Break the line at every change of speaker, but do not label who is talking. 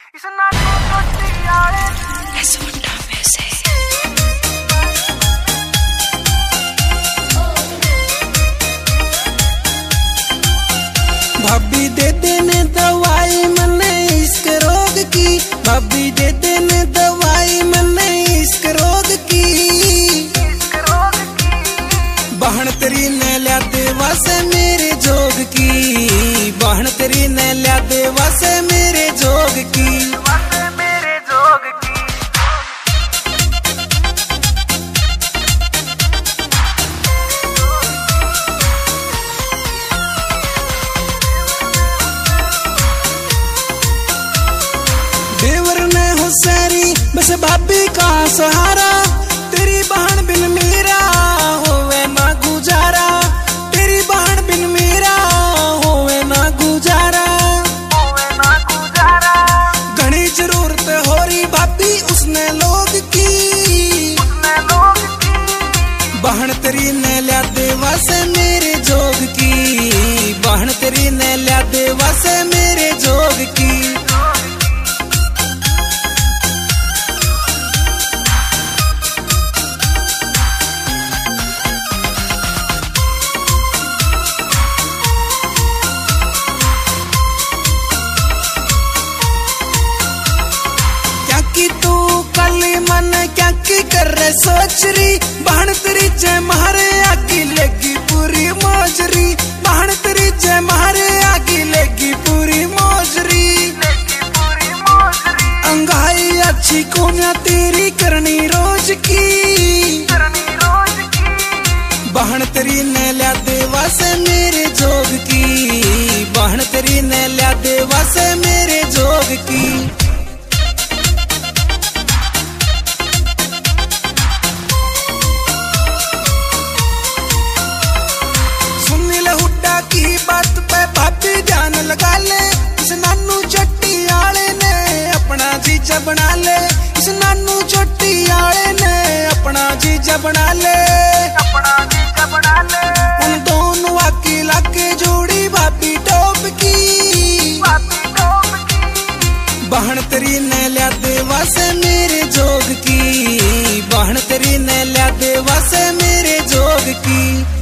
भाभी दे देने दवाई मने इश्क रोग की, भाभी दे देने दवाई मने इश्क रोग की। बहन तेरी ने लिया देवा से मेरे जोग की, बहन तेरी ने लिया देवा से मेरे जोग की। देवर ने होशियारी बस भाभी का सहारा, तेरी बहन बिन मेरा होवे ना गुजारा, तेरी बहन बिन मेरा होवे ना गुजारा। घनी जरूरत हो रही भाभी उसने लोग की, बहन तेरी ने लिया देवा से मेरे जोग की, बहन तेरी ने लिया देवा से मेरे जोग की। तू कल मन क्या की कर रहे सोच रही, बहन तेरी जय मारे आगी लेगी पूरी मौजरी, बहन तेरी जय मारे आगी लेगी पूरी मौजरी। अंगाई अच्छी कोन्या तेरी करनी रोज की, बहन तेरी ने लिया देवा से मेरे जोग की, बहन तेरी ने लिया देवा से मेरे जोग की। की बात पे भाभी ध्यान लगा ले, इस नानू चट्टी आले ने अपना जीजा बना ले, इस नानू चट्टी आले ने अपना जीजा बना ले। उन दोनों आकी लाके जोड़ी भाभी टॉप की, बहन तेरी ने लिया देवा से मेरे जोग की, बहन तेरी ने लिया देवा से मेरे जोग की।